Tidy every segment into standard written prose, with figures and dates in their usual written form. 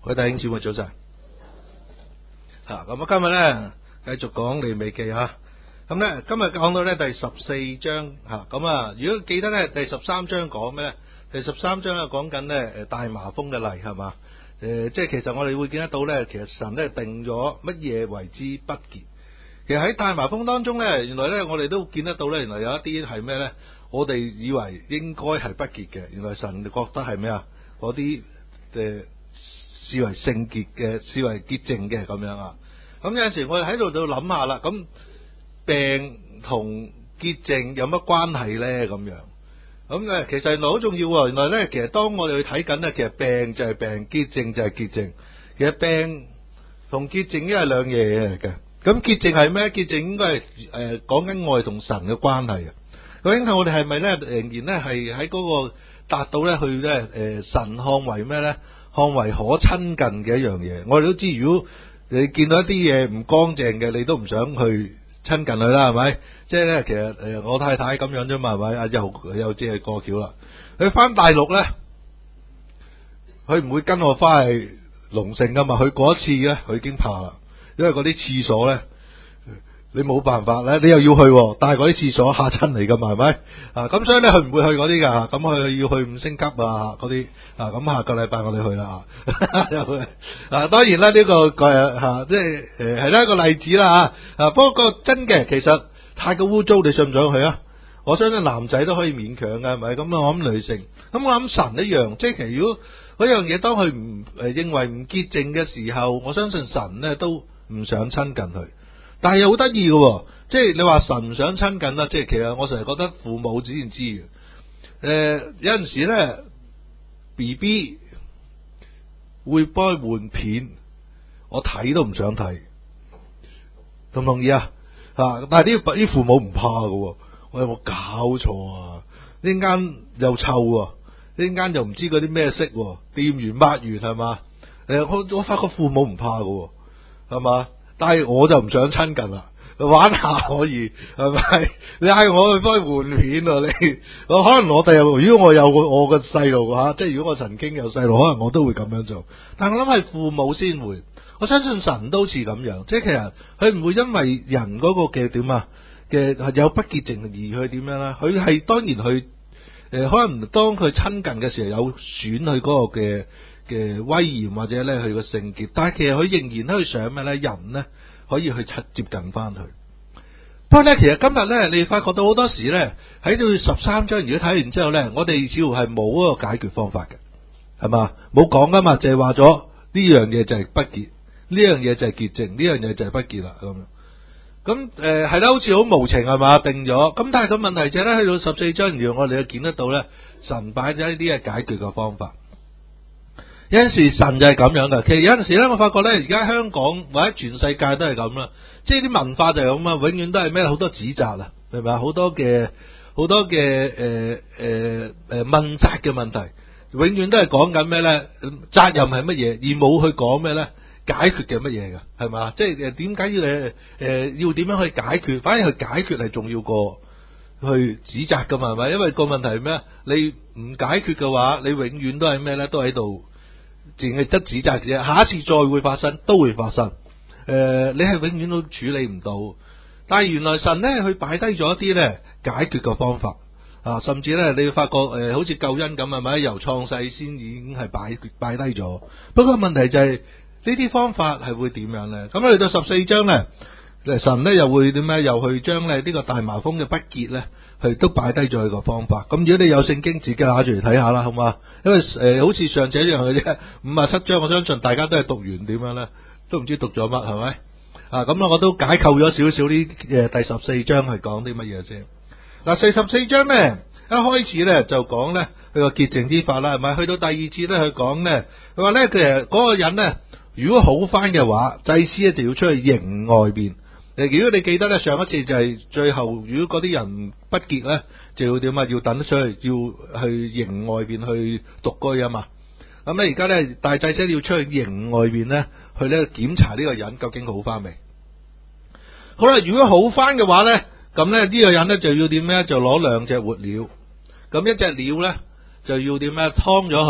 各位弟兄姊妹早晨。咁啊，今日咧繼續講利未記吓。咁咧今日講到咧第14章吓。咁啊，如果記得咧第13章講咩咧？第13章咧講緊咧大麻風嘅例係嘛？即係其實我哋會見得到咧，其實神咧定咗乜嘢為之不潔。其實喺大麻風當中咧，原來咧我哋都見得到咧，原來有一啲係咩咧？我哋以為應該係不潔嘅，原來神覺得係咩啊？嗰啲視為聖潔嘅，視為潔淨嘅咁樣啊。咁有陣時我哋喺度就諗下啦，咁病同潔淨有乜關係咧？咁樣咁其實原來好重要喎。原來咧，其實當我哋去睇緊咧，其實病就係病，潔淨就係潔淨。其實病同潔淨應該係兩樣嘢嚟嘅。咁潔淨係咩？潔淨應該係講緊愛同神嘅關係啊。究竟我哋係咪咧仍然咧係喺嗰個達到咧去咧神看為咩咧？看為可親近嘅一樣嘢。我哋都知，如果你見到一啲嘢唔乾淨嘅，你都唔想去親近佢啦，係咪？即係咧，其實我太太咁樣啫嘛，係咪？又即係過橋啦。佢翻大陸咧，佢唔會跟我翻去龍勝噶嘛。佢嗰一次咧，佢已經怕啦，因為嗰啲廁所咧，你冇辦法咧，你又要去，但係嗰啲廁所嚇親嚟噶嘛，係咪？咁所以咧，佢唔會去嗰啲噶。咁佢要去5星級嗰啲咁下個禮拜我哋去啦當然啦，呢個即係係一個例子啦不過真嘅，其實太過污糟，你想唔想去啊？我相信男仔都可以勉強噶，係咪？咁我諗女性，咁我諗神一樣，即係其實如果嗰樣嘢當佢唔認為唔潔淨嘅時候，我相信神咧都唔想親近佢。但係又好得意嘅，即係你話神唔想親近啦，即係其實我成日覺得父母自然知嘅。有陣時咧 BB 會幫佢換片，我睇都唔想睇，同唔同意啊？但係啲父母唔怕嘅，我有冇搞錯啊？呢間又臭啊，呢間又唔知嗰啲咩色，掂完抹完係嘛？我發覺父母唔怕嘅，係嘛？但係我就唔想親近啦，玩下可以係咪？你嗌我去幫佢換片你可能我哋如果我有我個細路即係如果我曾經有細路，可能我都會咁樣做。但係我諗係父母先會，我相信神都似咁樣，即係其實佢唔會因為人嗰個嘅點嘅有不潔淨而去點樣啦。佢係當然去可能當佢親近嘅時候有損佢嗰個嘅威嚴或者咧佢個聖潔，但係其實佢仍然都去想咩咧？人咧可以去接近翻佢。不過咧，其實今日咧，你發覺到好多時咧喺到13章，如果睇完之後咧，我哋似乎係冇嗰個解決方法嘅，係嘛？冇講噶嘛，就係話咗呢樣嘢就係不潔，呢樣嘢就係潔淨，呢樣嘢就係不潔啦咁樣。咁係啦，好似好無情係嘛？定咗。咁但係個問題就係咧，去到14章，如果我哋就見得到咧，神擺咗呢啲嘅解決嘅方法。有陣時神就係咁樣噶，其實有陣時咧，我發覺咧，而家香港或者全世界都係咁啦，即係啲文化就係咁啊，永遠都係咩好多指責啊，係咪啊？好多嘅問責嘅問題，永遠都係講緊咩咧？責任係乜嘢，而冇去講咩咧？解決嘅乜嘢噶，係嘛？即係點解要點樣去解決？反而去解決係重要過去指責噶嘛，係咪？因為個問題係咩？你唔解決嘅話，你永遠都係咩咧？都喺度。淨係得指責嘅啫，下一次再會發生都會發生。你係永遠都處理唔到，但係原來神咧佢擺低咗一啲咧解決嘅方法甚至咧你會發覺好似救恩咁係咪？由創世先已經係擺低咗。不過問題就係呢啲方法係會點樣咧？咁去到14章咧，神咧又會點咧？又去將咧呢個大麻風嘅不潔咧，佢都擺低咗佢個方法。咁如果你有聖經，自己拿住嚟睇下啦，好嘛？因為好似上次一樣嘅啫，57章，我相信大家都係讀完點樣咧，都唔知讀咗乜係咪？咁我都解構咗少少呢第14章係講啲乜嘢先。44章咧一開始咧就講咧佢個潔淨之法啦，係咪？去到第2節咧佢講咧，佢話咧其實嗰個人咧如果好翻嘅話，祭司咧就要出去營外邊。如果你記得咧，上一次就係最後，如果嗰啲人不潔咧，就要點啊？要等出去，要去營外邊去獨居啊嘛。咁咧而家咧大祭司要出去營外邊咧，去咧檢查呢個人究竟好翻未？好啦，如果好翻嘅話咧，咁咧呢個人咧就要點咧？就攞2隻活鳥，咁一隻鳥咧就要點咧？劏咗佢，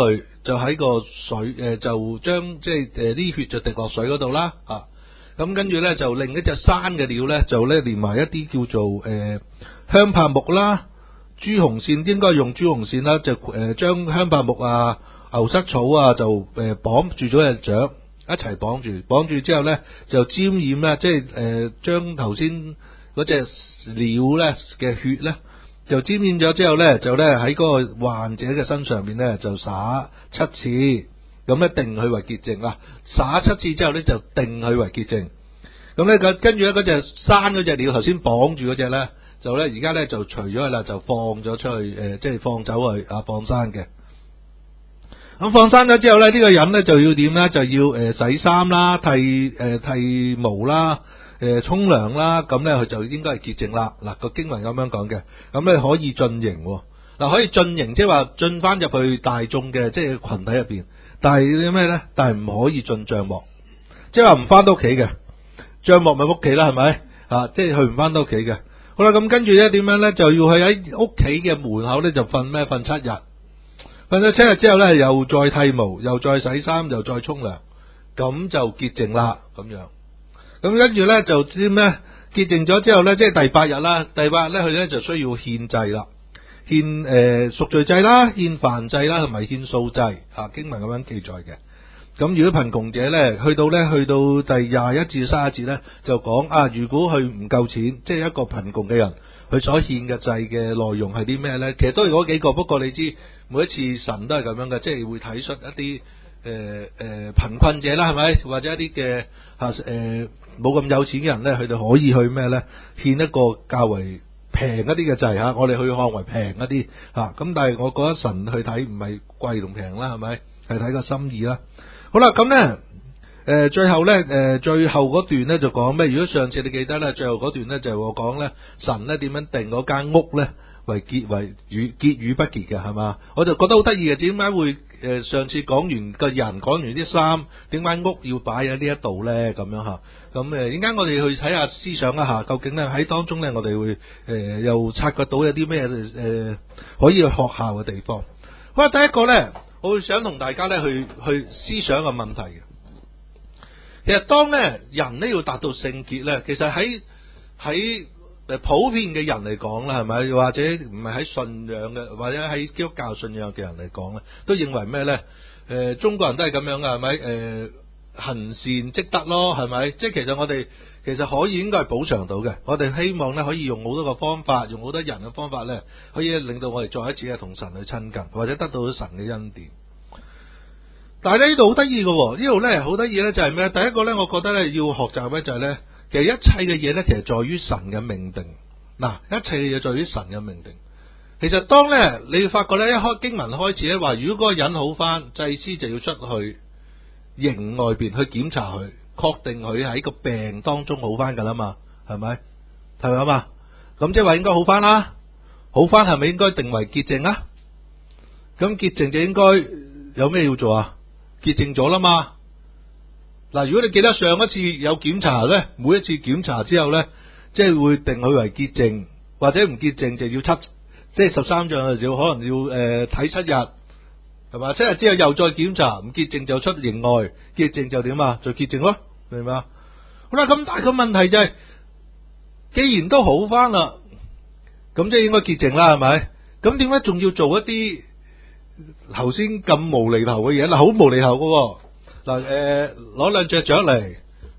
就喺個水就將即係啲血就滴落水嗰度啦咁跟住咧就另一隻山嘅鳥咧就咧連埋一啲叫做香柏木啦、朱紅線，應該用朱紅線啦，就將香柏木啊、牛膝草啊就綁住咗隻雀，一齊綁住之後咧就沾染咧，即係將頭先嗰隻鳥咧嘅血咧就沾染咗之後咧，就咧喺嗰個患者嘅身上面咧就灑7次。咁咧定佢為潔淨啦，灑7次之後咧就定佢為潔淨。咁咧跟住咧嗰隻山嗰隻鳥頭先綁住嗰隻咧，就咧而家咧就除咗佢啦，就放咗出去即係放走去放生嘅。咁放生咗之後咧，呢個人咧就要點咧？就要洗衫啦、剃毛啦、沖涼啦，咁咧佢就應該係潔淨啦。嗱個經文咁樣講嘅，咁咧可以進營嗱，可以進營，即係話進翻入去大眾嘅即係群體入邊。但係咩咧？但係唔可以進帳幕，即係話唔翻到屋企嘅帳幕咪屋企啦，係咪即係去唔翻到屋企嘅。好啦，咁跟住咧點樣咧？就要去喺屋企嘅門口咧就瞓咩？瞓7日，瞓咗7日之後咧又再剃毛，又再洗衫，又再沖涼，咁就潔淨啦。咁樣，咁跟住咧就啲咩？潔淨咗之後咧，即係第8日啦。第8日咧佢咧就需要獻祭啦。獻贖罪祭啦，獻燔祭啦，同埋獻素祭經文咁樣記載嘅。咁如果貧窮者咧，去到第21至30節咧，就講如果佢唔夠錢，即係一個貧窮嘅人，佢所獻嘅祭嘅內容係啲咩咧？其實都係嗰幾個，不過你知每一次神都係咁樣嘅，即係會睇出一啲貧困者啦，係咪？或者一啲嘅冇咁有錢嘅人咧，佢哋可以去咩咧？獻一個較為平一啲嘅祭我哋去看為平一啲咁，但係我覺得神去睇唔係貴同平啦，係咪？係睇個心意啦。好啦，咁咧最後嗰段咧就講咩？如果上次你記得咧，最後嗰段咧就係我講咧，神咧點樣定嗰間屋咧為潔與不潔嘅，係嘛？我就覺得好得意嘅，點解會上次講完個人，講完啲衫，點解屋要擺喺呢一度咧？咁樣吓，咁點解我哋去睇下思想一下，究竟咧喺當中咧，我哋會又察覺到有啲咩可以去學校嘅地方。好啦，第一個咧，我會想同大家咧去思想個問題嘅。其實當咧人咧要達到聖潔咧，其實喺普遍嘅人嚟講啦，係咪？或者唔係喺信仰嘅，或者喺基督教信仰嘅人嚟講咧，都認為咩咧？中國人都係咁樣噶，係咪？行善積德咯，係咪？即係其實我哋其實可以應該係補償到嘅。我哋希望咧可以用好多個方法，用好多人嘅方法咧，可以令到我哋再一次同神去親近，或者得到神嘅恩典。但係咧呢度好得意嘅，呢度咧好得意咧就係咩？第一個咧，我覺得咧要學習咧就係咧，其實一切嘅嘢咧，其實在於神嘅命定。嗱，一切嘅嘢在於神嘅命定。其實當咧你發覺咧一開經文開始咧話，如果嗰個人好翻，祭司就要出去營外邊去檢查佢，確定佢喺個病當中好翻噶啦嘛，係咪？係咪啊嘛？咁即係話應該好翻啦，好翻係咪應該定為潔淨啊？咁潔淨就應該有咩要做啊？潔淨咗啦嘛。嗱，如果你記得上一次有檢查咧，每一次檢查之後咧，即係會定佢為潔淨，或者唔潔淨就要即係13章就可能要睇7日，係嘛？7日之後又再檢查，唔潔淨就出營外，潔淨就點啊？就潔淨咯，明嘛？好啦，咁但係個問題就係，既然都好翻啦，咁即係應該潔淨啦，係咪？咁點解仲要做一啲頭先咁無厘頭嘅嘢？嗱，好無厘頭嘅。嗱，攞兩隻雀嚟，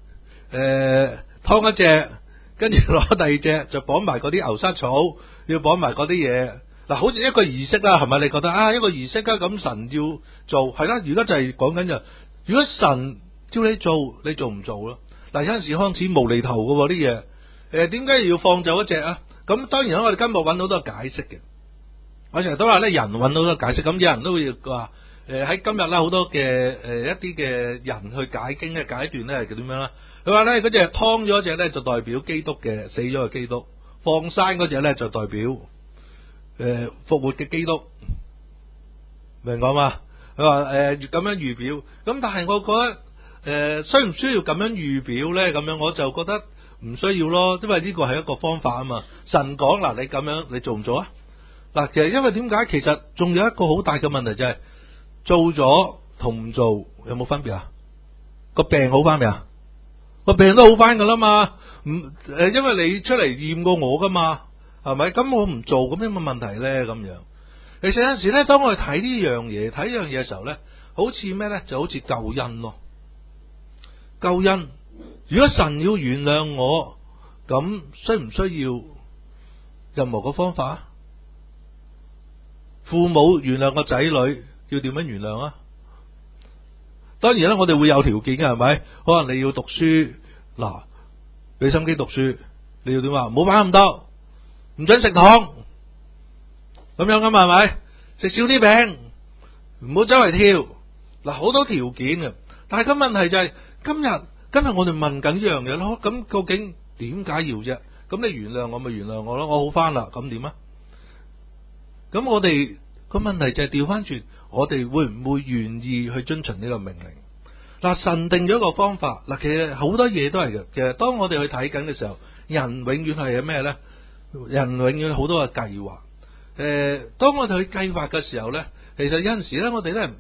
劏一隻，跟住攞第二隻，就綁埋嗰啲牛膝草，要綁埋嗰啲嘢。嗱，好似一個儀式啦，係咪？你覺得一個儀式啦，咁神要做，係啦。而家就係講緊如果神叫你做，你做唔做咯？嗱，有陣時開始無厘頭嘅啲嘢，點解要放走一隻啊？咁當然我哋今日揾到好多解釋嘅。我成日都話咧，人揾到好多解釋，咁有人都會話。喺今日啦，好多嘅一啲嘅人去解經嘅解段咧係點樣啦？佢話咧嗰隻劏咗隻咧就代表基督嘅死咗嘅基督，放生嗰隻咧就代表復活嘅基督，明講嘛？佢話咁樣預表，咁但係我覺得需唔需要咁樣預表咧？咁樣我就覺得唔需要咯，因為呢個係一個方法啊嘛。神講嗱，你咁樣你做唔做啊？嗱，其實因為點解？其實仲有一個好大嘅問題就係。 做咗同唔做有冇分別啊？個病好翻未啊？個病都好翻噶啦嘛，因為你出嚟驗過我噶嘛，係咪？咁我唔做咁有冇問題咧？咁樣，其實有陣時咧，當我哋睇呢樣嘢嘅時候咧，好似咩咧？就好似救恩咯。救恩，如果神要原諒我，咁需唔需要任何個方法啊？父母原諒個仔女要點樣原諒啊？當然啦，我哋會有條件嘅，係咪？可能你要讀書，嗱，俾心機讀書，你要點啊？唔好玩咁多，唔准食糖，咁樣噶嘛，係咪？食少啲餅，唔好周圍跳，嗱，好多條件嘅。但係個問題就係，今日我哋問緊呢樣嘢咯，咁究竟點解要啫？咁你原諒我咪原諒我咯，我好翻啦，咁點啊？咁我哋個問題就係調翻轉，我哋會唔會願意去遵循呢個命令？嗱，神定咗一個方法，嗱，其實好多嘢都係嘅。其實當我哋去睇緊嘅時候，人永遠係咩咧？人永遠好多嘅計劃。當我哋去計劃嘅時候咧，其實有陣時咧，我哋咧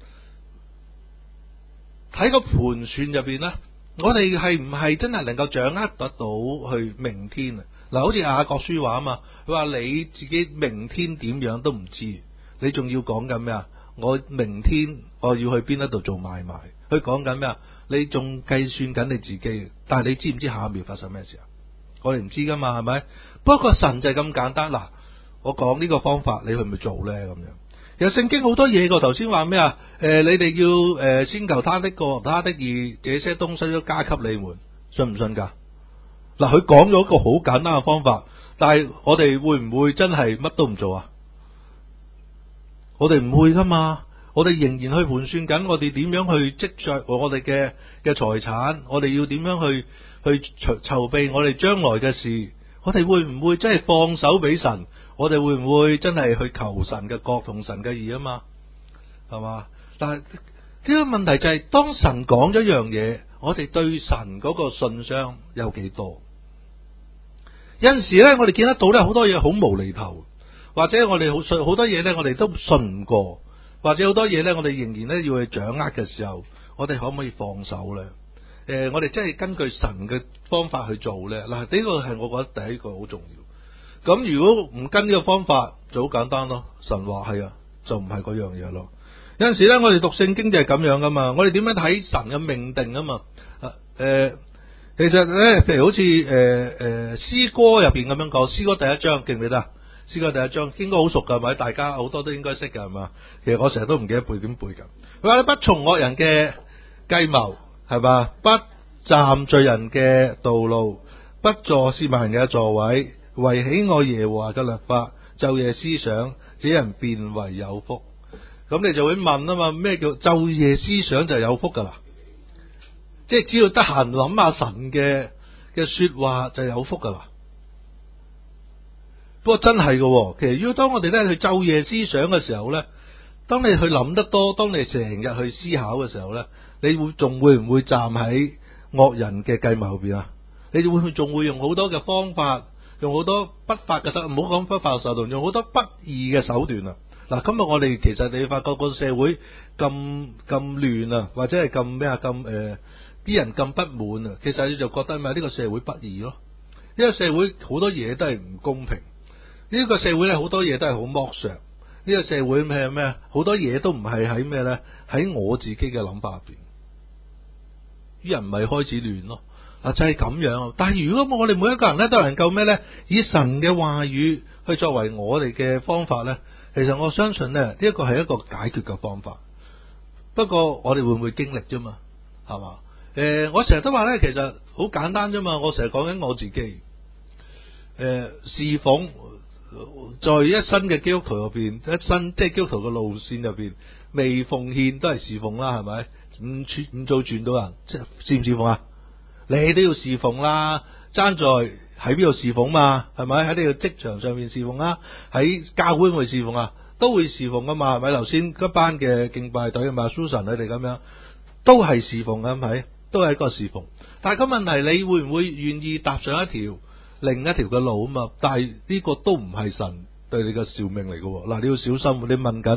睇個盤算入邊咧，我哋係唔係真係能夠掌握得到去明天啊？嗱，好似雅各書話啊嘛，佢話你自己明天點樣都唔知，你仲要講緊咩啊？我明天我要去邊一度做買賣？佢講緊咩啊？你仲計算緊你自己，但係你知唔知下一秒發生咩事啊？我哋唔知噶嘛，係咪？不過神就係咁簡單。嗱，我講呢個方法，你去唔去做咧？咁樣，其實聖經好多嘢個，頭先話咩啊？你哋要先求他的國，他的義，這些東西都加給你們，信唔信噶？嗱，佢講咗一個好簡單嘅方法，但係我哋會唔會真係乜都唔做啊？我哋唔會噶嘛，我哋仍然去盤算緊，我哋點樣去積聚我哋嘅財產，我哋要點樣去籌備我哋將來嘅事，我哋會唔會真係放手俾神？我哋會唔會真係去求神嘅國同神嘅義啊嘛？係嘛？但係呢個問題就係，當神講咗一樣嘢，我哋對神嗰個信箱有幾多？有陣時咧，我哋見得到咧好多嘢好無厘頭，或者我哋好多嘢咧，我哋都信唔過，或者好多嘢咧，我哋仍然咧要去掌握嘅時候，我哋可唔可以放手咧？我哋真係根據神嘅方法去做咧。嗱，呢個係我覺得第一個好重要。咁如果唔跟呢個方法，就好簡單咯。神話係啊，就唔係嗰樣嘢咯。有陣時咧，我哋讀聖經就係咁樣噶嘛。我哋點樣睇神嘅命定啊嘛？其實咧，譬如好似詩歌入邊咁樣講，詩歌第一章記唔記得啊？詩歌第一章應該好熟噶，係咪？大家好多都應該識噶，係嘛？其實我成日都唔記得背點背噶。佢話不從惡人嘅計謀，係嘛？不站罪人嘅道路，不坐褻慢人嘅座位，為喜愛耶和華嘅律法，晝夜思想，這人便為有福。咁你就會問啊嘛？咩叫晝夜思想就有福噶啦？即係只要得閒諗下神嘅說話就有福噶啦。不過真係嘅，其實如果當我哋咧去晝夜思想嘅時候咧，當你去諗得多，當你成日去思考嘅時候咧，你會唔會站喺惡人嘅計謀後邊啊？你仲會用好多嘅方法，用好多不法嘅手，唔好講不法嘅手段，用好多不義嘅手段啊！嗱，今日我哋其實你發覺個社會咁亂啊，或者係咁咩啊，啲人咁不滿啊，其實你就覺得咪呢個社會不義咯？呢個社會好多嘢都係唔公平，呢個社會咧好多嘢都係好剝削，呢個社會咩好多嘢都唔係喺咩咧？喺我自己嘅諗法入邊，啲人咪開始亂咯。就係咁樣。但係如果我哋每一個人咧都能夠咩咧，以神嘅話語去作為我哋嘅方法咧，其實我相信咧呢一個係一個解決嘅方法。不過我哋會唔會經歷啫嘛？係嘛？我成日都話咧，其實好簡單啫嘛。我成日講緊我自己，侍奉在一生嘅基督徒入邊，一生即係基督徒嘅路線入邊，未奉獻都係侍奉啦，係咪？唔做傳道人，即係侍唔侍奉啊？你都要侍奉啦，爭在喺邊度侍奉嘛？係咪？喺呢個職場上面侍奉啦，喺教會會侍奉啊，都會侍奉噶嘛？係咪？頭先一班嘅敬拜隊啊嘛，Susan 佢哋咁樣都係侍奉嘅，係咪？都係一個侍奉。但係個問題，你會唔會願意踏上另一條嘅路啊嘛？但係呢個都唔係神對你嘅召命嚟嘅。嗱，你要小心，你問緊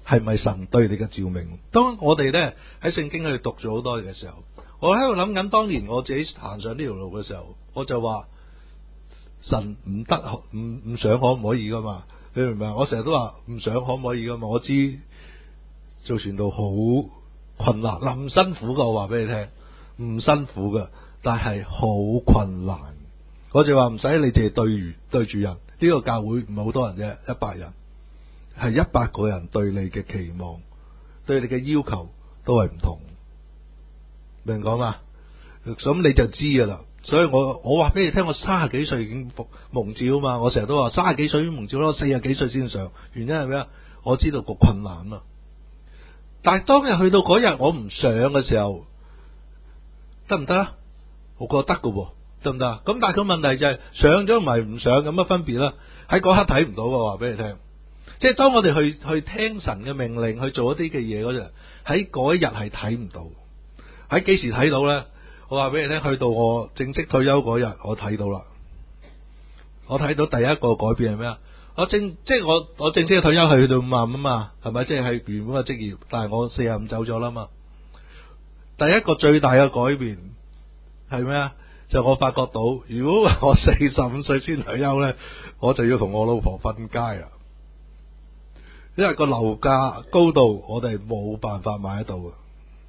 係咪神對你嘅召命？當我哋咧喺聖經去讀咗好多嘅時候，我喺度諗緊，當年我自己行上呢條路嘅時候，我就話神唔得，唔想可唔可以噶嘛？你明唔明啊？我成日都話唔想可唔可以噶嘛？我知做傳道好困難，唔辛苦噶，我話俾你聽，唔辛苦噶，但係好困難。我就話唔使你淨係對住人，呢個教會唔係好多人啫，100人，係100個人對你嘅期望，對你嘅要求都係唔同，明講嘛？咁你就知噶啦。所以我話俾你聽，我30幾歲已經蒙召嘛。我成日都話30幾歲已經蒙召咯，40幾歲先上。原因係咩啊？我知道個困難嘛。但係當日去到嗰日我唔上嘅時候，得唔得啊？我覺得得噶喎，得唔得啊？咁但係個問題就係上咗唔係唔上，有乜分別啦？喺嗰刻睇唔到嘅，話俾你聽。即係當我哋去聽神嘅命令，去做一啲嘅嘢嗰陣，喺嗰一日係睇唔到。喺幾時睇到咧？我話俾你聽，去到我正式退休嗰日，我睇到啦。我睇到第一個改變係咩啊？我正式嘅退休係去到50萬啊嘛，係咪？即係原本嘅職業，但係我45走咗啦嘛。第一個最大嘅改變係咩啊？就我發覺到，如果我45歲先退休咧，我就要同我老婆瞓街啦。因為個樓價高到我哋冇辦法買得到嘅，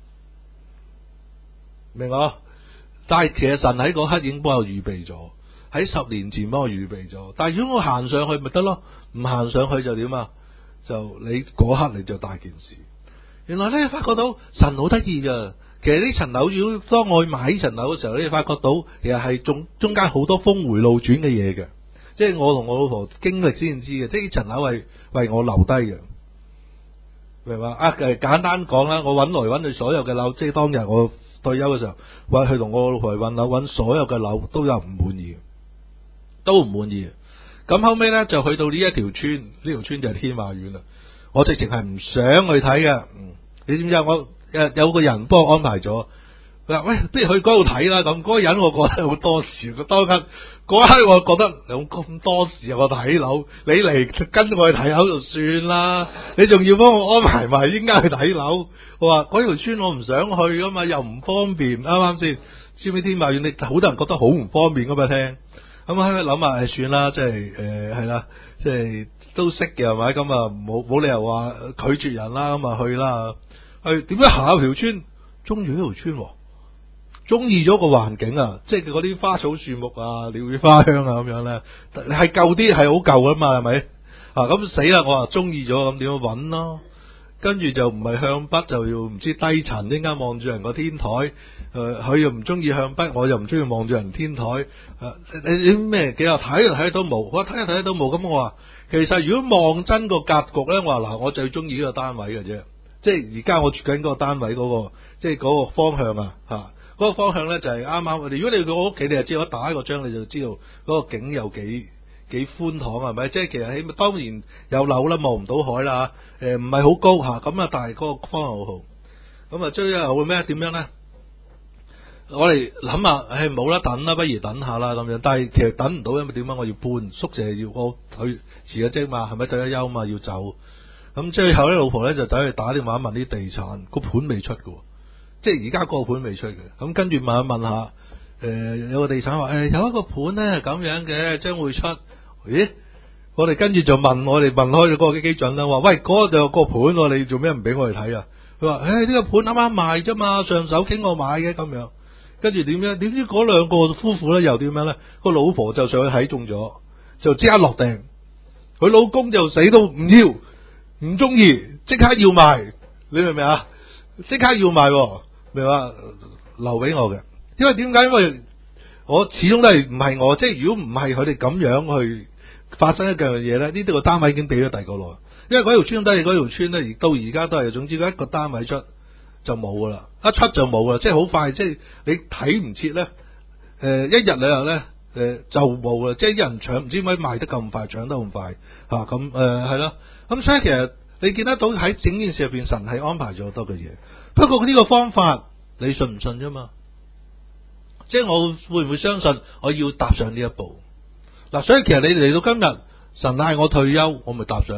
明我？但係其實神喺嗰刻已經幫我預備咗，喺10年前幫我預備咗。但係如果我行上去咪得咯，唔行上去就點啊？就你嗰刻你就大件事。原來咧發覺到神好得意噶。其實呢層樓，如果當我去買呢層樓嘅時候，你發覺到其實係中間好多峰回路轉嘅嘢嘅。即係我同我老婆經歷先知嘅，即係呢層樓係為我留低嘅，明嘛？簡單講啦，我揾來揾去所有嘅樓，即係當日我退休嘅時候，揾去同我老婆去揾樓，揾所有嘅樓都有唔滿意，都唔滿意。咁後尾咧就去到呢一條村，呢條村就係天馬苑啦。我直情係唔想去睇嘅。你知唔知啊？我有個人幫我安排咗，佢話：喂，不如去嗰度睇啦。咁嗰個人我覺得好多事，當刻嗰一刻我覺得有咁多事，我睇樓，你嚟跟我去睇樓就算啦，你仲要幫我安排埋應該去睇樓。我話嗰條村我唔想去噶嘛，又唔方便，啱啱先？知唔知天馬苑？你好多人覺得好唔方便噶嘛？聽咁喺度諗下，算啦，即係係啦，即係都識嘅係咪？咁啊冇理由話拒絕人啦，咁啊去啦。去點樣行條村？中意呢條村，中意咗個環境啊！即係嗰啲花草樹木啊、鳥語花香啊咁樣咧，係舊啲，係好舊噶嘛，係咪？咁死啦！我話中意咗，咁點樣搵咯？跟住就唔係向北，就要唔知低層，應該望住人個天台。佢又唔中意向北，我又唔中意望住人天台。你咩幾啊？睇到冇？我睇到冇。咁我話其實如果望真個格局咧，我話嗱，我最中意呢個單位嘅啫。即係而家我住緊嗰個單位嗰個，即係嗰個方向啊，嗰個方向咧就係啱啱。如果你去我屋企，你就知我打一個張，你就知道嗰個景有幾寬敞，係咪？即係其實起碼當然有樓啦，望唔到海啦，唔係好高吓，咁啊，但係嗰個方向好好。咁啊，追啊會咩？點樣咧？我哋諗下，冇得等啦，不如等下啦咁樣。但係其實等唔到，因為點解？我要搬宿舍，要我去辭咗職嘛，係咪退咗休嘛，要走。咁最後咧，老婆咧就走去打電話問啲地產，個盤未出嘅，即係而家個盤未出嘅。咁跟住問下，有個地產話，有一個盤咧係咁樣嘅，將會出。咦？我哋跟住就問開咗嗰個基準啦，話喂，嗰度有個盤，你做咩唔俾我哋睇啊？佢話呢個盤啱啱賣啫嘛，上手傾我買嘅咁樣。跟住點樣？點知嗰兩個夫婦咧又點樣咧？個老婆就上去睇中咗，就即刻落訂。佢老公就死都唔要。唔中意，即刻要賣，你明唔明啊？即刻要賣，明嘛？留俾我嘅，因為點解？因為我始終都係唔係我，即係如果唔係佢哋咁樣去發生一樣嘢咧，呢啲個單位已經俾咗第二個咯。因為嗰條村都係嗰條村咧，到而家都係，總之佢一個單位出就冇噶啦，一出就冇啦，即係好快，即係你睇唔切咧，一日兩日咧，就冇啦，即係啲人搶，唔知點解賣得咁快，搶得咁快吓，咁係咯。咁所以其實你見得到喺整件事入邊，神係安排咗好多嘅嘢。不過呢個方法你信唔信啫嘛？即係我會唔會相信我要踏上呢一步？嗱，所以其實你嚟到今日，神嗌我退休，我咪踏上咯。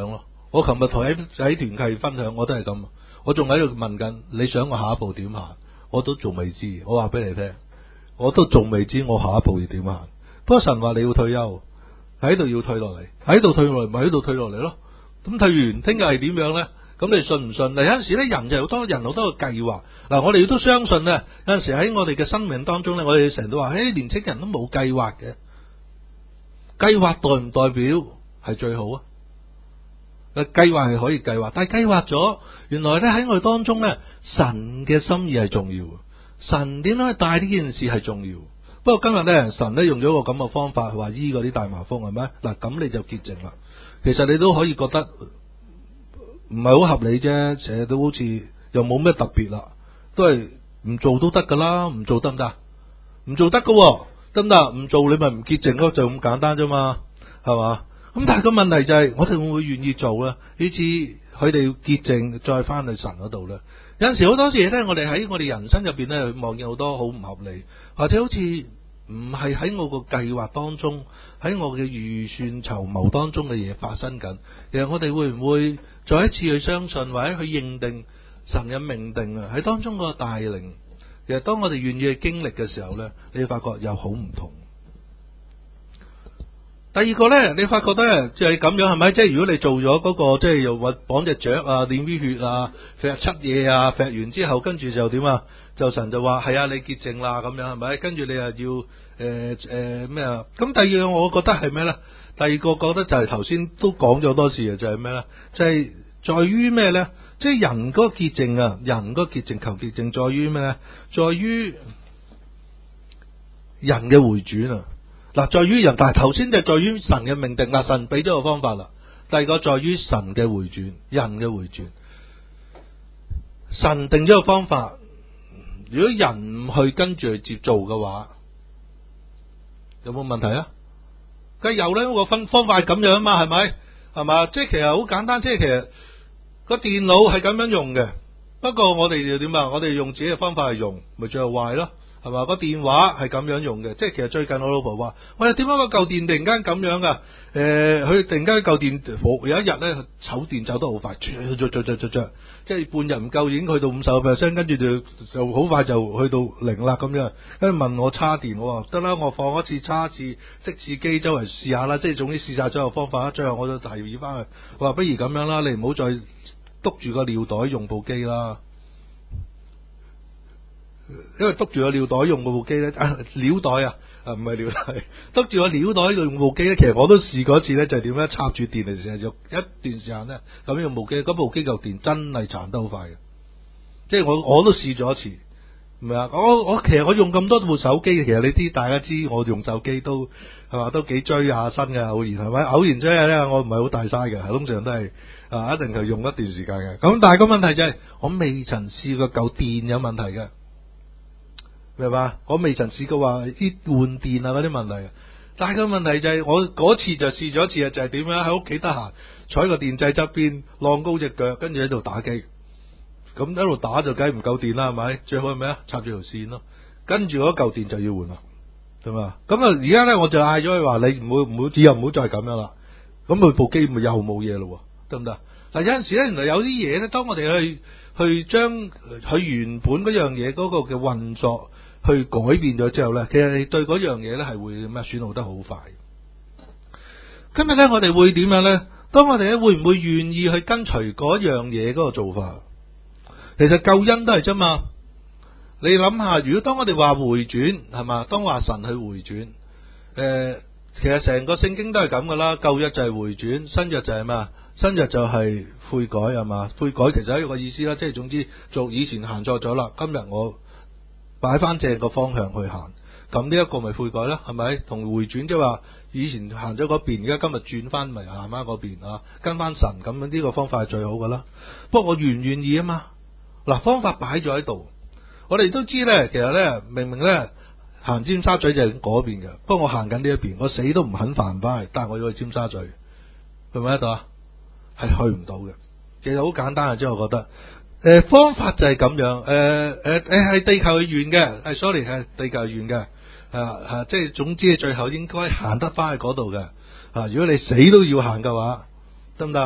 我琴日同喺團契分享，我都係咁，我仲喺度問緊，你想我下一步點行？我都仲未知，我話俾你聽，我都仲未知我下一步要點行。不過神話你要退休，喺度要退落嚟，喺度退落嚟咪喺度退落嚟咯。咁退完，聽日係點樣咧？咁你信唔信？嗱，有陣時咧，人就好多嘅計劃。嗱，我哋都相信咧，有陣時喺我哋嘅生命當中咧，我哋成日都話，年青人都冇計劃嘅。計劃代唔代表係最好啊？計劃係可以計劃，但係計劃咗，原來咧喺我哋當中咧，神嘅心意係重要。神點樣去帶呢件事係重要。不過今日咧，神咧用咗個咁嘅方法，話醫嗰啲大麻風係咪？嗱，咁你就潔淨啦。其實你都可以覺得唔係好合理啫，成日都好似又冇咩特別啦，都係唔做都得噶啦，唔做得唔得？唔做得噶，得唔得？唔做你咪唔潔淨咯，就咁簡單啫嘛，係嘛？咁但係個問題就係，我哋會唔會願意做咧？以至佢哋潔淨再翻去神嗰度咧？有陣時好多嘢咧，我哋喺我哋人生入邊咧，望見好多好唔合理，或者好似唔係喺我個計劃當中，喺我嘅預算籌謀當中嘅嘢發生緊。其實我哋會唔會再一次去相信或者去認定神嘅命定啊？喺當中個帶領，其實當我哋願意去經歷嘅時候咧，你會發覺又好唔同。第二個咧，你發覺咧就係咁樣，係咪？即係如果你做咗嗰個，即係又綁隻雀啊、點啲血啊、揈七嘢啊，揈完之後，跟住就點啊？就神就話係啊，你潔淨啦，咁樣係咪？跟住你又要咩啊？咁第二樣我覺得係咩咧？第二個覺得就係頭先都講咗好多次嘅，就係咩咧？就係在於咩咧？即係人嗰個潔淨啊，人嗰個潔淨求潔淨，在於咩咧？在於人嘅回轉啊！嗱，在於人，但係頭先就在於神嘅命定。嗱，神俾咗個方法啦。第二個在於神嘅回轉，人嘅回轉。神定咗個方法，如果人唔去跟住去接做嘅話，有冇問題啊？梗係有啦，個方法係咁樣啊嘛，係咪？係嘛？即係其實好簡單，即係其實個電腦係咁樣用嘅。不過我哋就點啊？我哋用自己嘅方法去用，咪最後壞咯。係嘛？個電話係咁樣用嘅，即係其實最近我老婆話：喂，點解個舊電突然間咁樣噶？佢突然間舊電有一日咧，走電走得好快，即係半日唔夠已經去到50%，跟住就好快就去到0啦咁樣。跟住問我叉電，我話得啦，我放一次叉一次熄次機，周圍試下啦，即係總之試晒所有方法。最後我就提議翻去，我話不如咁樣啦，你唔好再篤住個尿袋用部機啦。因為篤住個尿袋用部機咧，尿袋唔係尿袋，篤住個尿袋用部機咧，其實我都試過一次咧，就係點咧，插住電嚟成日用一段時間咧，咁用部機，嗰部機嚿電真係殘得好快嘅，即係我都試咗一次，唔係啊，我其實我用咁多部手機，其實你知大家知我用手機都係嘛，都幾追下身嘅，偶然係咪？偶然追下咧，我唔係好大嘥嘅，通常都係一定係用一段時間嘅。咁但係個問題就係，我未曾試過嚿電有問題嘅。明白？我未曾試過話啲換電啊嗰啲問題，但係個問題就係我嗰次就試咗一次啊，就係點樣喺屋企得閒坐喺個電掣側邊，晾高隻腳，跟住喺度打機，咁一路打就梗係唔夠電啦，係咪？最好係咩啊？插住條線咯，跟住嗰嚿電就要換啦，係嘛？咁啊，而家咧我就嗌咗佢話你唔好以後唔好再咁樣啦，咁佢部機咪又冇嘢咯，得唔得？嗱，有陣時咧，原來有啲嘢咧，當我哋去將佢原本嗰樣嘢嗰個嘅運作去改變咗之後咧，其實你對嗰樣嘢咧係會咩損耗得好快。今日咧我哋會點樣咧？當我哋咧會唔會願意去跟隨嗰樣嘢嗰個做法？其實救恩都係啫嘛。你諗下，如果當我哋話回轉係嘛，當話神去回轉，其實成個聖經都係咁噶啦。舊約就係回轉，新約就係咩？新約就係悔改係嘛？悔改其實係一個意思啦，即係總之做以前行錯咗啦，今日我擺翻正個方向去行，咁呢一個咪悔改啦，係咪？同回轉即係話以前行咗嗰邊，而家今日轉翻咪行翻嗰邊啊，跟翻神，咁樣呢個方法係最好噶啦。不過我願唔願意啊嘛？嗱，方法擺咗喺度，我哋都知咧，其實咧明明咧行尖沙咀就係嗰邊嘅，不過我行緊呢一邊，我死都唔肯翻翻去，但係我要去尖沙咀，去唔去得到啊？係去唔到嘅。其實好簡單嘅啫，我覺得。方法就係咁樣，係地球係圓嘅，sorry 係地球係圓嘅，即係總之最後應該行得翻去嗰度嘅，如果你死都要行嘅話，得唔得？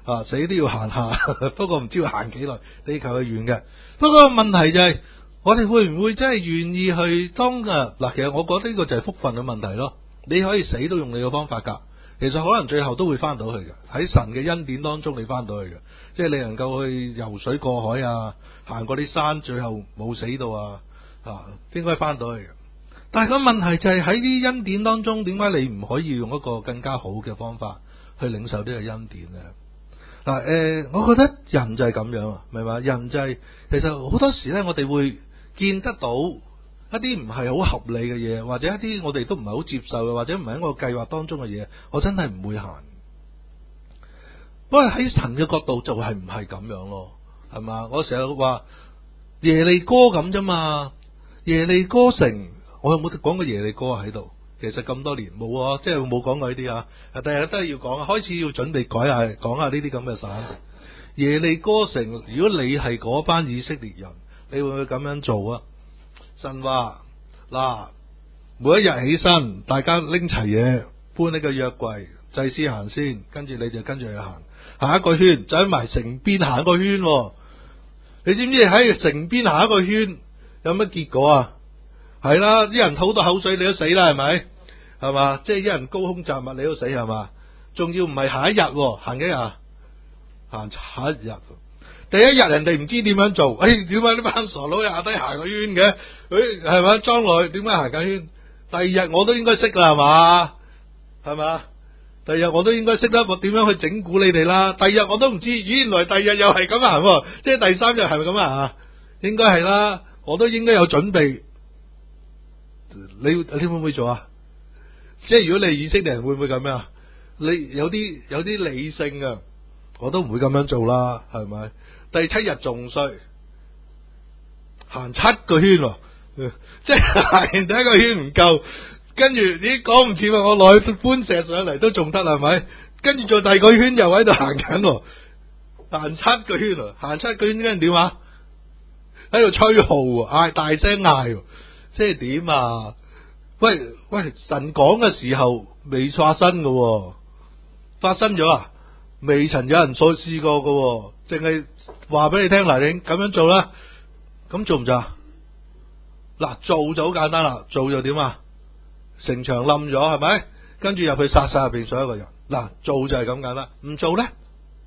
死都要行下，不過唔知要行幾耐，地球係圓嘅。不過問題就係，我哋會唔會真係願意去當嗱？其實我覺得呢個就係福分嘅問題咯。你可以死都用你嘅方法㗎，其實可能最後都會翻到去嘅。喺神嘅恩典當中，你翻到去嘅，即係你能夠去游水過海啊，行過啲山，最後冇死到啊，應該翻到去嘅。但係個問題就係喺啲恩典當中，點解你唔可以用一個更加好嘅方法去領受呢個恩典呢？我覺得人就係咁樣，明嘛？人就係其實好多時呢，我哋會見得到一啲唔係好合理嘅嘢，或者一啲我哋都唔係好接受嘅，或者唔係喺我計劃當中嘅嘢，我真係唔會行。不過喺神嘅角度就係唔係咁樣咯，係嘛？我成日話耶利哥咁啫嘛，耶利哥城，我有冇講過耶利哥喺度？其實咁多年冇啊，即係冇講過呢啲啊。第日都係要講，開始要準備改下講下呢啲咁嘅散。耶利哥城，如果你係嗰班以色列人，你會唔會咁樣做啊？神話嗱，每一日起身，大家拎齊嘢，搬呢個約櫃，祭司行先，跟住你就跟住去行一個圈，就喺埋城邊行一個圈。你知唔知喺城邊行一個圈有乜結果啊？係啦，啲人吐到口水你都死啦，係咪？係嘛？即係一人高空擲物你都死，係嘛？仲要唔係行一日，行幾日？行7日。第一日人哋唔知點樣做，點解呢班傻佬喺下低行個圈嘅？係咪裝落去？點解行緊圈？第二日我都應該識啦，係嘛？係嘛？第二日我都應該識得我點樣去整蠱你哋啦。第二日我都唔知，原來第二日又係咁行，即係第三日係咪咁啊？應該係啦，我都應該有準備。你會唔會做啊？即係如果你係以色列人會唔會咁樣？你有啲理性啊，我都唔會咁樣做啦，係咪？第7日仲衰，行7個圈喎，即係行完第一個圈唔夠，跟住你講唔似話我落去搬石上嚟都仲得，係咪？跟住做第二個圈又喺度行緊，行7個圈喎，行7個圈跟住點啊？喺度吹號，嗌大聲嗌。即係點啊？喂，神講嘅時候未發生嘅，發生咗啊？未曾有人再試過嘅，淨係話俾你聽嗱，你咁樣做啦，咁做唔做啊？嗱，做就好簡單啦，做就點啊？城牆冧咗係咪？跟住入去殺晒入邊所有嘅人。嗱，做就係咁簡單，唔做咧？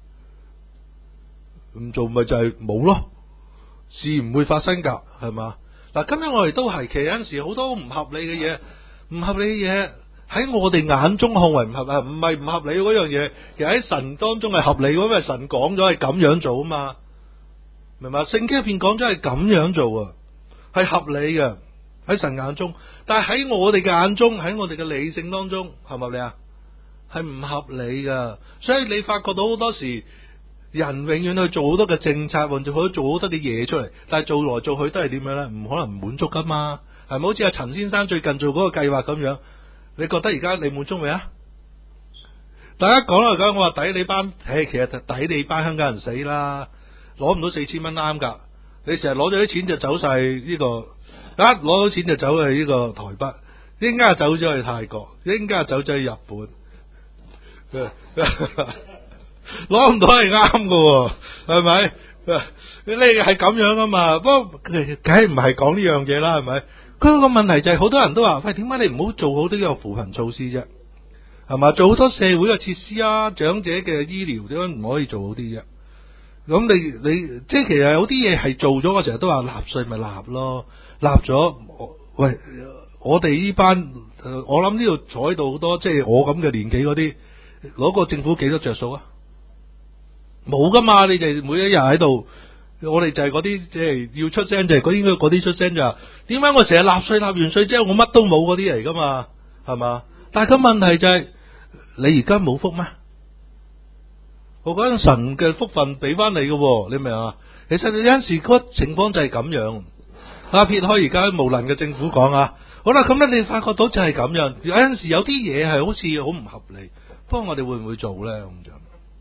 唔做咪就係冇咯，事唔會發生噶，係嘛？嗱，今日我哋都係，其實有陣時好多唔合理嘅嘢，唔合理嘅嘢喺我哋眼中看為唔合理，唔係唔合理嗰樣嘢，其實喺神當中係合理，因為神講咗係咁樣做啊嘛，明嘛？聖經入邊講咗係咁樣做啊，係合理嘅喺神眼中，但係喺我哋嘅眼中，喺我哋嘅理性當中，合唔合理啊？係唔合理噶，所以你發覺到好多時。人永遠去做好多嘅政策，或者做好多嘅嘢出嚟，但係做來做去都係點樣咧？唔可能唔滿足噶嘛？係咪好似阿陳先生最近做嗰個計劃咁樣？你覺得而家你滿足未啊？大家講嚟講，我話抵你班，其實抵你班香港人死啦，攞唔到4000蚊啱噶。你成日攞咗啲錢就走晒呢個，攞到錢就走去呢個台北，一陣間走咗去泰國，一陣間走咗去日本。攞唔到係啱㗎，係咪？你係咁樣噶嘛？不過梗係唔係講呢樣嘢啦，係咪？嗰個問題就係好多人都話：喂，點解你唔好做好啲嘅扶貧措施啫？係嘛？做好多社會嘅設施啊，長者嘅醫療點解唔可以做好啲啫？咁你即係其實有啲嘢係做咗，我成日都話納稅咪納咯，納咗。喂，我哋呢班我諗呢度坐喺度好多，即係我咁嘅年紀嗰啲，攞個政府幾多着數啊？冇噶嘛，你哋每一日喺度，我哋就係嗰啲即係要出聲，就係應該嗰啲出聲就。點解我成日納稅納完稅之後我乜都冇嗰啲嚟噶嘛？係嘛？但係個問題就係你而家冇福咩？我覺得神嘅福分俾翻你嘅，你明啊？其實有陣時嗰情況就係咁樣。撇開而家無能嘅政府講啊，好啦，咁咧你發覺到就係咁樣。有陣時有啲嘢係好似好唔合理，不過我哋會唔會做咧？咁就。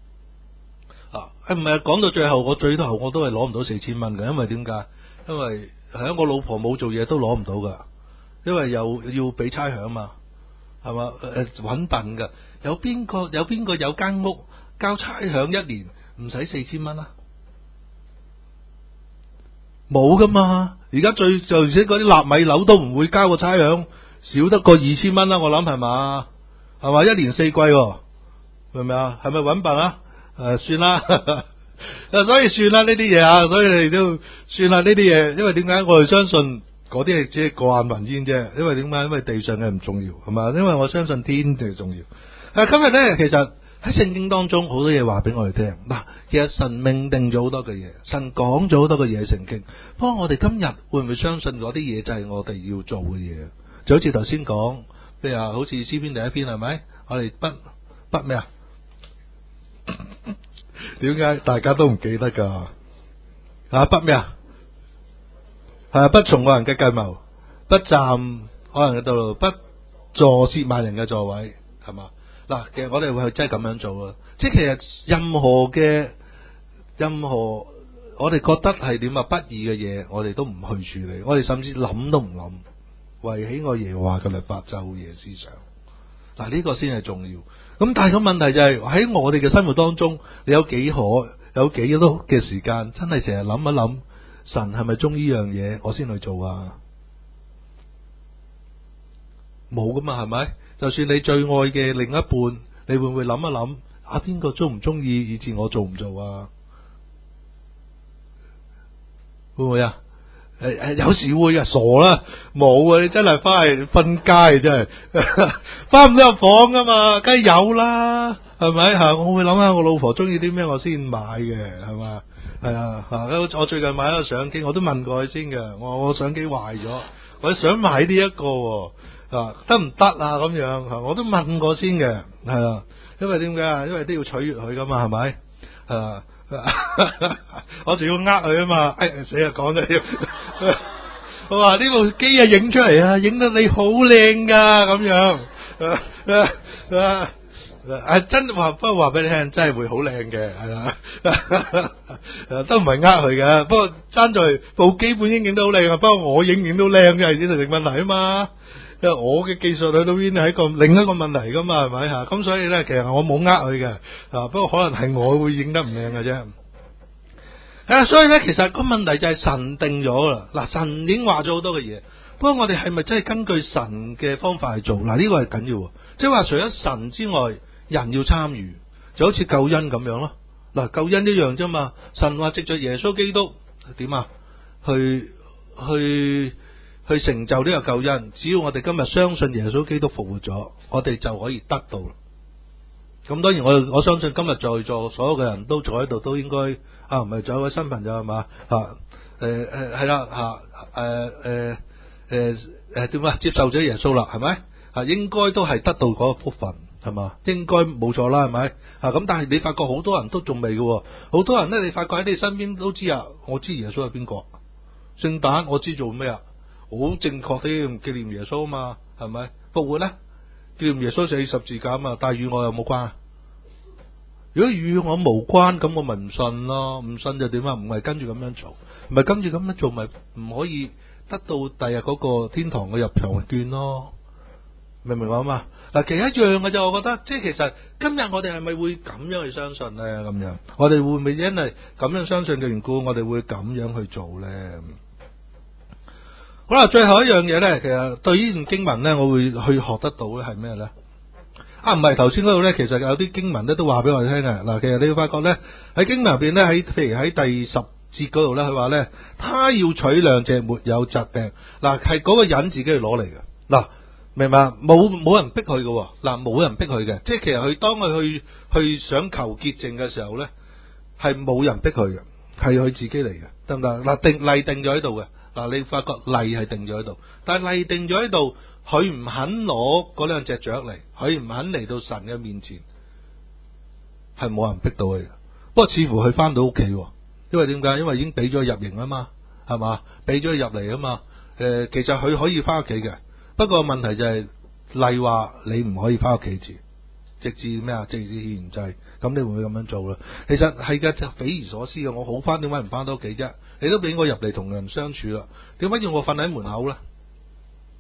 唔係講到最後，我最後我都係攞唔到4000蚊嘅，因為點解？因為係我老婆冇做嘢都攞唔到噶，因為又要俾差餉嘛，係嘛？搵笨噶，有邊個有間屋交差餉一年唔使4000蚊啊？冇噶嘛！而家就而且嗰啲納米樓都唔會交個差餉少得過2000蚊啦，我諗係嘛？係嘛？一年4季喎，明唔明啊？係咪搵笨啊？算啦，所以算啦呢啲嘢啊，所以你哋都算啦呢啲嘢，因為點解我哋相信嗰啲係只係過眼雲煙啫？因為點解？因為地上嘅唔重要，係嘛？因為我相信天最重要。今日咧，其實喺聖經當中好多嘢話俾我哋聽。嗱，其實神命定咗好多嘅嘢，神講咗好多嘅嘢聖經。不過我哋今日會唔會相信嗰啲嘢就係我哋要做嘅嘢？就好似頭先講，譬如話好似詩篇第一篇係咪？我哋不咩啊？點解大家都唔記得噶？不咩啊？係不從惡人嘅計謀，不站惡人嘅道路，不坐褻慢人嘅座位，係嘛？嗱，其實我哋會真係咁樣做咯。即係其實任何我哋覺得係點啊不義嘅嘢，我哋都唔去處理，我哋甚至諗都唔諗，為喜愛耶和華嘅律法晝夜思想。嗱，呢個先係重要。咁但係個問題就係喺我哋嘅生活當中，你有幾多嘅時間真係成日諗一諗，神係咪中意呢樣嘢，我先去做啊？冇噶嘛，係咪？就算你最愛嘅另一半，你會唔會諗一諗邊個中唔中意，以至我做唔做啊？會唔會啊？有時會啊，傻啦，冇啊！你真係翻去瞓街，真係翻唔到入房噶嘛，梗係有啦，係咪吓？我會諗下我老婆中意啲咩，我先買嘅，係嘛？係啊吓！我最近買咗個相機，我都問過佢先嘅，我相機壞咗，我想買呢一個得唔得啊？咁樣我都問過先嘅，係啊，因為點解啊？因為都要取悅佢噶嘛，係咪？係啊。我仲要佢啊嘛，死啊講咗，我話呢部機影出嚟啊，影得你好靚噶咁樣，真話不過話俾你聽，真係會好靚嘅，係啦，都唔係佢嘅，不過爭在部機本應影得好靚啊，不過我影都靚嘅，係呢個問題啊嘛。因為我嘅技術去到邊係另一個問題噶嘛，係咪吓？咁所以咧，其實我冇佢嘅，不過可能係我會影得唔靚嘅啫。所以咧，其實個問題就係神定咗啦。嗱，神已經話咗好多嘅嘢，不過我哋係咪真係根據神嘅方法去做？嗱，呢個係緊要，即係話除咗神之外，人要參與，就好似救恩咁樣咯。嗱，救恩一樣啫嘛。神話藉着耶穌基督點啊？去成就呢個救恩，只要我哋今日相信耶穌基督復活咗，我哋就可以得到。咁當然我相信今日在座所有嘅人都坐喺度，都應該唔係仲有位新朋友係嘛？係啦點啊？接受咗耶穌啦，係咪？應該都係得到嗰個福分，係嘛？應該冇錯啦，係咪？咁但係你發覺好多人都仲未嘅，好多人咧，你發覺喺你身邊都知啊，我知耶穌係邊個，聖誕我知做咩啊？好正確啲紀念耶穌啊嘛，係咪？復活咧，紀念耶穌死十字架啊嘛，但係與我有冇關啊？如果與我無關，咁我咪唔信咯，唔信就點啊？唔係跟住咁樣做，唔係跟住咁樣做，咪唔可以得到第日嗰個天堂嘅入場券咯？明唔明白嘛？嗱，其實一樣嘅啫，我覺得，即係其實今日我哋係咪會咁樣去相信咧？咁樣，我哋會唔會因為咁樣相信嘅緣故，我哋會咁樣去做咧？好啦，最後一樣嘢咧，其實對呢段經文咧，我會去學得到咧係咩咧？唔係頭先嗰度咧，其實有啲經文咧都話俾我哋聽嘅。嗱，其實你會發覺咧喺經文入邊咧，譬如喺第10節嗰度咧，佢話咧，他要取兩隻沒有疾病。嗱，係嗰個人自己去攞嚟嘅。嗱，明白？冇人逼佢嘅。嗱，冇人逼佢嘅，即係其實佢當佢去想求潔淨嘅時候咧，係冇人逼佢嘅，係佢自己嚟嘅，得唔得？嗱，例定咗喺度嘅。嗱，你發覺例係定咗喺度，但係例定咗喺度，佢唔肯攞嗰兩隻雀嚟，佢唔肯嚟到神嘅面前，係冇人逼到佢嘅。不過似乎佢翻到屋企，因為點解？因為已經俾咗入營啊嘛，係嘛？俾咗入嚟啊嘛。其實佢可以翻屋企嘅，不過問題就係例話你唔可以翻屋企住，直至咩啊？直至獻祭，咁你會唔會咁樣做啦？其實係嘅，就匪夷所思嘅。我好翻，點解唔翻到屋企啫？你都俾我入嚟同人相處啦，點解要我瞓喺門口咧？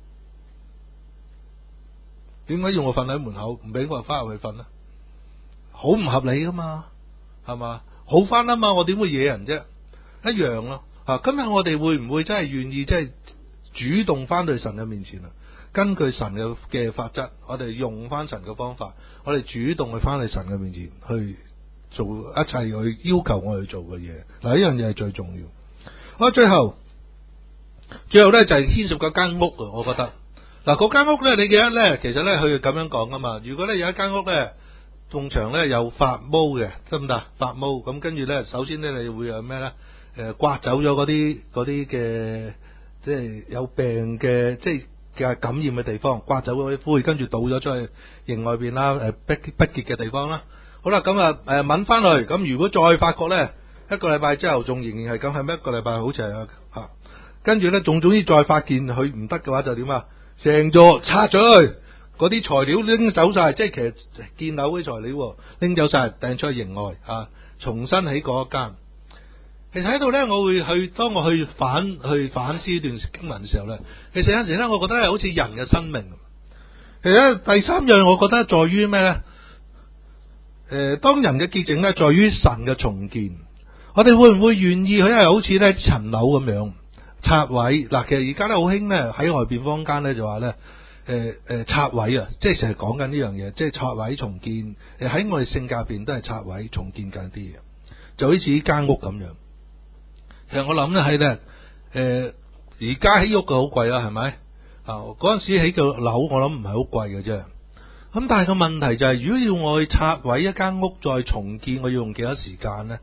點解要我瞓喺門口，唔俾我翻入去瞓咧？ 好唔合理噶嘛，係嘛？好翻啊嘛，我點會惹人啫？一樣咯。今日我哋會唔會真係願意即係主動翻到神嘅面前啊？根據神嘅法則，我哋用翻神嘅方法，我哋主動去翻去神嘅面前去做一切去要求我哋做嘅嘢。嗱，呢樣嘢係最重要。好，最後咧就係牽涉嗰間屋啊，我覺得嗱，嗰間屋咧，你記得咧，其實咧佢咁樣講噶嘛。如果咧有一間屋咧，埲牆咧有發毛嘅，得唔得？發毛咁跟住咧，首先咧你會有咩咧？刮走咗嗰啲嘅，即係有病嘅，即係嘅感染嘅地方，刮走嗰啲灰，跟住倒咗出去營外邊啦，不潔嘅地方啦。好啦，咁揾翻去，咁如果再發覺咧，一個禮拜之後仲仍然係咁，係咪一個禮拜好似係吓？跟住咧，總之再發現佢唔得嘅話，就點啊？成座拆咗去，嗰啲材料拎走晒，即係其實建樓嗰啲材料拎走晒，掟出去營外重新起過一間。其實喺度咧，我會去當我去反思呢段經文嘅時候咧，其實有陣時咧，我覺得係好似人嘅生命。其實第三樣，我覺得在於咩咧？當人嘅潔淨咧，在於神嘅重建。我哋會唔會願意佢係好似咧層樓咁樣拆毀？嗱，其實而家咧好興咧喺外邊坊間咧就話咧，拆毀啊，即係成日講緊呢樣嘢，即係拆毀重建。喺我哋性格入邊都係拆毀重建緊啲嘢，就好似呢間屋咁樣。其實我諗咧係咧，而家起屋嘅好貴啦，係咪？嗰陣時起個樓，我諗唔係好貴嘅啫。咁但係個問題就係，如果要我去拆毀一間屋再重建，我要用幾多時間呢？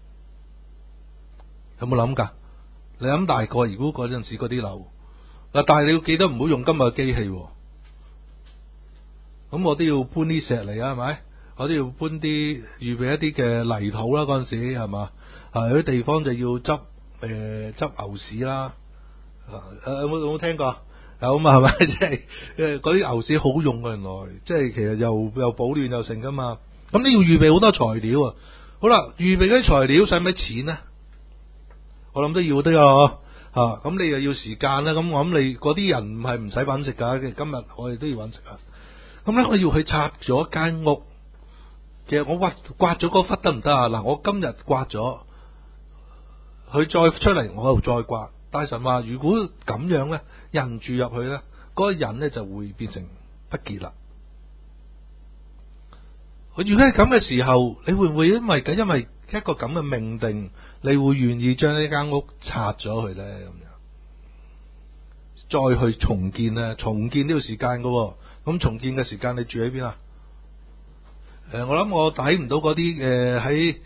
有冇諗噶？你諗大概，如果嗰陣時嗰啲樓嗱，但係你要記得唔好用今日嘅機器，咁我都要搬啲石嚟啊，係咪？我都要搬啲預備一啲嘅泥土啦，嗰陣時係嘛？有啲地方就要執牛屎啦，有冇聽過？有嘛，係咪？即係嗰啲牛屎好用嘅，原來即係其實又保暖又成噶嘛。咁你要預備好多材料啊。好啦，預備嗰啲材料使唔使錢呢？我諗都要得啊。咁你又要時間啦。咁我諗你嗰啲人唔係唔使搵食噶。今日我哋都要搵食啊。咁咧我要去拆咗間屋。其實我刮咗嗰忽得唔得啊？嗱，我今日刮咗，佢再出嚟，我又再刮。大神話，如果咁樣咧，人住入去咧，嗰個人咧就會變成不潔啦。如果係咁嘅時候，你會唔會因為一個咁嘅命定，你會願意將呢間屋拆咗佢咧？咁樣再去重建咧，重建都要時間噶。咁重建嘅時間，你住喺邊啊？我諗我睇唔到嗰啲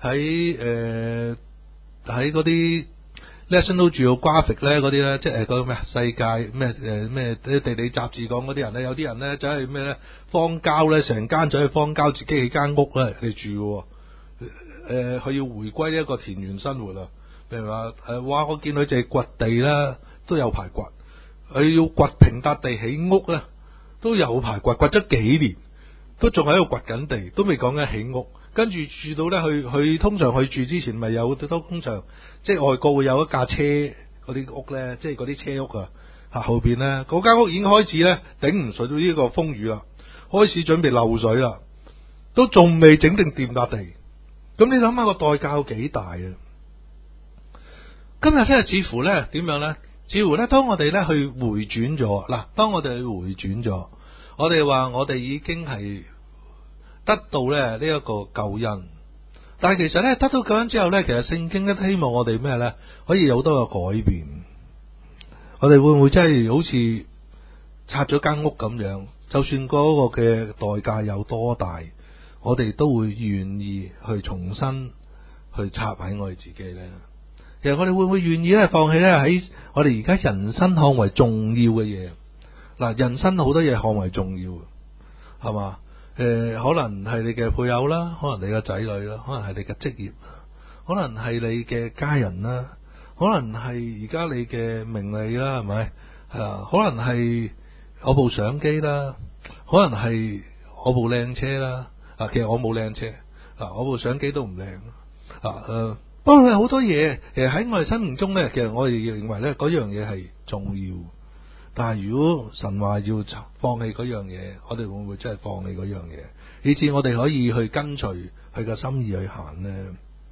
喺嗰啲 National Geographic 咧嗰啲咧，即係嗰個咩世界咩地理雜誌講嗰啲人咧，有啲人咧就係咩咧荒郊咧，成間就去荒郊自己起間屋咧嚟住。佢要回歸呢一個田園生活啊。譬如話哇，我見佢淨係掘地啦，都有排掘。佢要掘平笪地起屋咧，都有排掘咗幾年。都仲喺度掘緊地，都未講緊起屋。跟住住到咧，去通常去住之前，咪有都通常即係外國會有一架車嗰啲屋咧，即係嗰啲車屋啊。後邊咧嗰間屋已經開始咧頂唔順到呢個風雨啦，開始準備漏水啦，都仲未整定掂笪地。咁你諗下個代價有幾大啊？今日咧似乎咧點樣咧？似乎咧當我哋咧去回轉咗嗱，當我哋去回轉咗。我哋話我哋已經係得到咧呢一個救恩，但係其實咧得到救恩之後咧，其實聖經都希望我哋咩咧可以有好多個改變。我哋會唔會真係好似拆咗間屋咁樣？就算嗰個嘅代價有多大，我哋都會願意去重新去拆喺我哋自己咧。其實我哋會唔會願意咧放棄咧喺我哋而家人生看為重要嘅嘢？嗱，人生好多嘢看為重要，係嘛？可能係你嘅配偶啦，可能你嘅仔女啦，可能係你嘅職業，可能係你嘅家人啦，可能係而家你嘅名利啦，係咪？可能係我部相機啦，可能係我部靚車啦。其實我冇靚車，我部相機都唔靚。不過好多嘢，其實喺我哋生命中咧，其實我哋認為咧嗰樣嘢係重要。 但係如果神話要放棄嗰樣嘢，我哋會唔會真係放棄嗰樣嘢，以致我哋可以去跟隨佢嘅心意去行呢？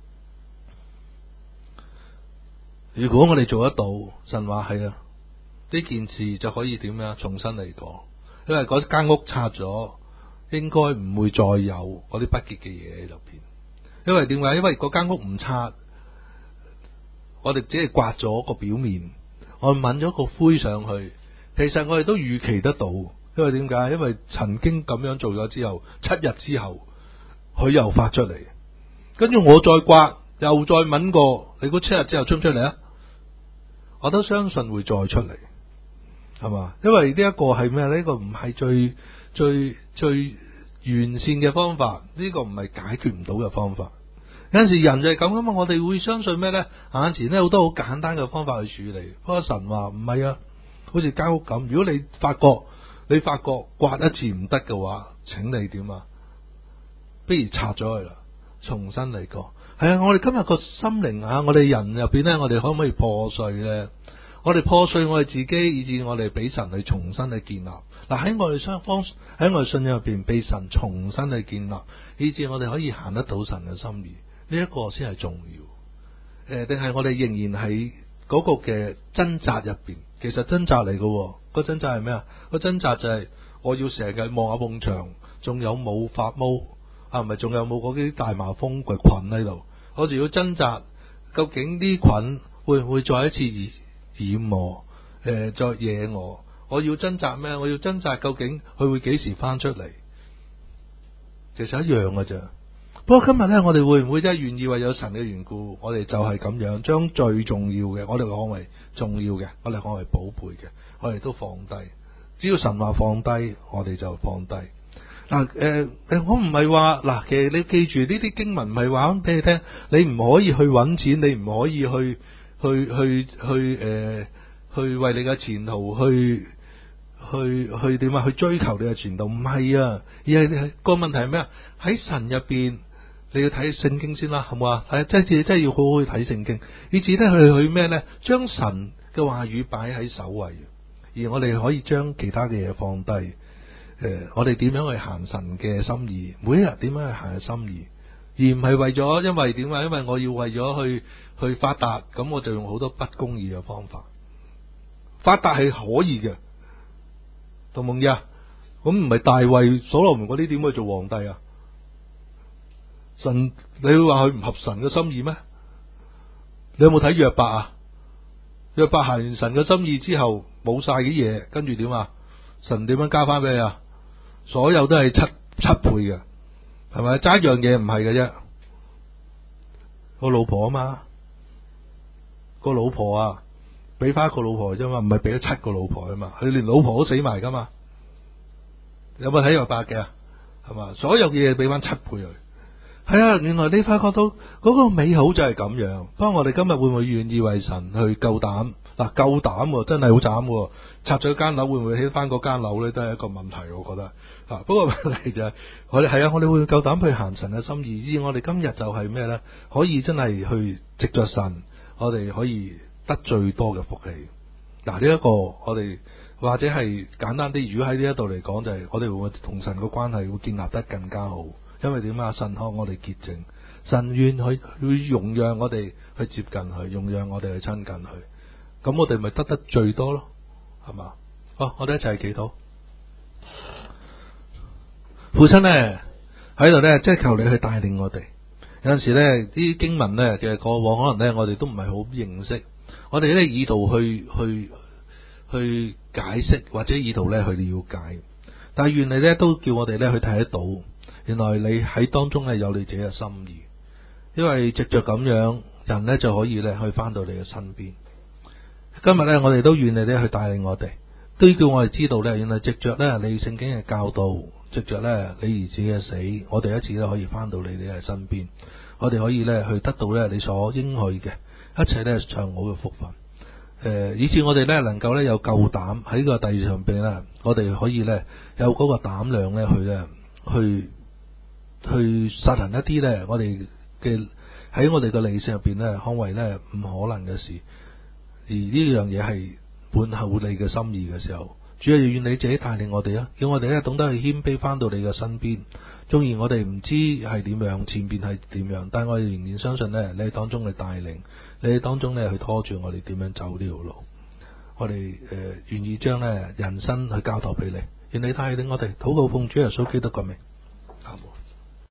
如果我哋做得到，神話係啊，呢件事就可以點樣重新嚟過，因為嗰間屋拆咗，應該唔會再有嗰啲不潔嘅嘢喺入邊。因為點解？因為嗰間屋唔拆，我哋只係刮咗個表面，我抿咗個灰上去，其實我哋都預期得到。因為點解？因為曾經咁樣做咗之後，7日之後佢又發出嚟，跟住我再刮，又再抿過，你估7日之後出唔出嚟啊？我都相信會再出嚟，係嘛？因為呢一個係咩？呢個唔係最完善嘅方法，呢個唔係解決唔到嘅方法。有陣時人就係咁噶嘛，我哋會相信咩呢？眼前呢好多好簡單嘅方法去處理。不過神話唔係啊，好似間屋咁，如果你發覺刮一次唔得嘅話，請你點啊？不如拆咗佢啦，重新嚟過。係啊，我哋今日個心靈啊，我哋人入邊呢，我哋可唔可以破碎呢？我哋破碎我哋自己，以致我哋俾神去重新去建立。嗱，喺我哋雙方喺我哋信仰入邊，被神重新去建立，以致我哋可以行得到神嘅心意。呢一個先係重要。定係我哋仍然喺嗰個嘅掙扎入邊？其實掙扎嚟嘅，個掙扎係咩啊？個掙扎就係我要成日望下埲牆，仲有冇發毛啊？唔係，仲有冇嗰啲大麻風嘅菌喺度？我就要掙扎，究竟啲菌會唔會再一次染我？再惹我？我要掙扎咩？我要掙扎究竟佢會幾時翻出嚟？其實一樣嘅啫。不過今日呢，我哋會唔會真係願意為有神嘅緣故，我哋就係咁樣將最重要嘅，我哋講為重要嘅，我哋講為寶貝嘅，我哋都放低。只要神話放低，我哋就放低。嗱，我唔係話嗱，其實你記住呢啲經文唔係話俾你聽，你唔可以去揾錢，你唔可以去為你嘅前途去點啊？去追求你嘅前途，唔係啊，而係個問題係咩啊？喺神入邊。你要睇聖經先啦，係咪啊？係真係要好好去睇聖經，以至咧去咩呢？將神嘅話語擺喺首位，而我哋可以將其他嘅嘢放低。我哋點樣去行神嘅心意？每一日點樣去行心意？而唔係為咗因為點啊？因為我要為咗去發達，咁我就用好多不公義嘅方法。發達係可以嘅，同唔同意啊？咁唔係大衛所羅門嗰啲點去做皇帝啊？神，你會話佢唔合神嘅心意咩？你有冇睇約伯啊？約伯行完神嘅心意之後，冇晒啲嘢，跟住點啊？神點樣加翻俾你啊？所有都係七倍嘅，係咪？爭一樣嘢唔係嘅啫，個老婆啊嘛，個老婆啊，俾翻一個老婆啫嘛，唔係俾咗7個老婆啊嘛，佢連老婆都死埋噶嘛。有冇睇約伯嘅？係嘛？所有嘅嘢俾翻7倍佢。係啊，原來你發覺到嗰個美好就係咁樣。不過我哋今日會唔會願意為神去夠膽？嗱，夠膽真係好慘。拆咗間樓會唔會起翻嗰間樓咧？都係一個問題，我覺得。不過問題就係我哋係啊，我哋會夠膽去行神嘅心意。而我哋今日就係咩咧？可以真係去藉着神，我哋可以得最多嘅福氣。嗱，呢一個我哋或者係簡單啲，如果喺呢一度嚟講，就係我哋會唔會同神嘅關係會建立得更加好？因為點啊？神看我哋潔淨，神願去容讓我哋去接近佢，容讓我哋去親近佢，咁我哋咪得最多咯，係嘛？好，我哋一齊祈禱。父親呢，喺度呢，即係求你去帶領我哋。有陣時呢啲經文呢，其實過往可能呢，我哋都唔係好認識，我哋呢意圖去解釋，或者意圖呢去了解，但係願你呢都叫我哋呢去睇得到。原來你喺當中係有你自己嘅心意，因為藉着咁樣，人呢就可以呢去翻到你嘅身邊。今日呢，我哋都願你呢去帶領我哋，都叫我哋知道呢，原來藉着呢你聖經嘅教導，藉着呢你兒子嘅死，我哋一次呢可以翻到你哋嘅身邊，我哋可以呢去得到呢你所應許嘅一切呢上好嘅福分。以至我哋呢能夠呢有夠膽喺個地上邊呢，我哋可以呢有嗰個膽量呢去實行一啲呢，我哋嘅喺我哋嘅理性入邊呢，看為呢唔可能嘅事，而呢樣嘢係伴候你嘅心意嘅時候，主要願你自己帶領我哋啊，叫我哋咧懂得去謙卑翻到你嘅身邊。縱然我哋唔知係點樣，前邊係點樣，但係我哋仍然相信咧，你喺當中嘅帶領，你喺當中咧去拖住我哋點樣走呢條路。我哋願意將咧人生去交託俾你，願你帶領我哋禱告奉主耶穌基督嘅名。